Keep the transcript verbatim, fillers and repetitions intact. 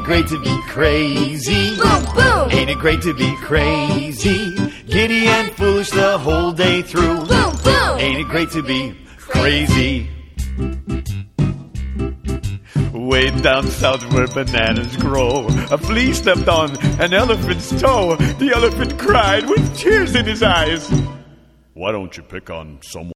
it great to be crazy? Boom, boom. Ain't it great to be crazy? Giddy and foolish the whole day through. Boom, boom. Ain't it great to be crazy? Way down south where bananas grow, a flea stepped on an elephant's toe. The elephant cried with tears in his eyes, "Why don't you pick on someone